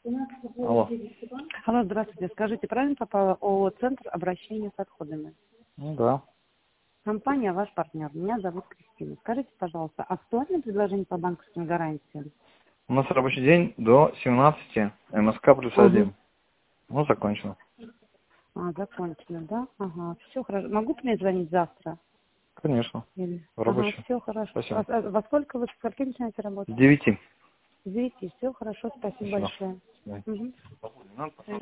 Алло. Алло, здравствуйте. Скажите, правильно попала ООО «Центр обращения с отходами»? Ну да. Компания «Ваш партнер». Меня зовут Кристина. Скажите, пожалуйста, актуальное предложение по банковским гарантиям? У нас рабочий день до 17, МСК плюс Угу. 1. Ну, закончено. Закончено, да? Ага, все хорошо. Могу к мне звонить завтра? Конечно. Или... В Ага, рабочий. все хорошо. Спасибо. Во сколько вы, с скольки начинаете С работать? 9. С 9. Все хорошо, спасибо Спасибо. большое. До свидания. Угу.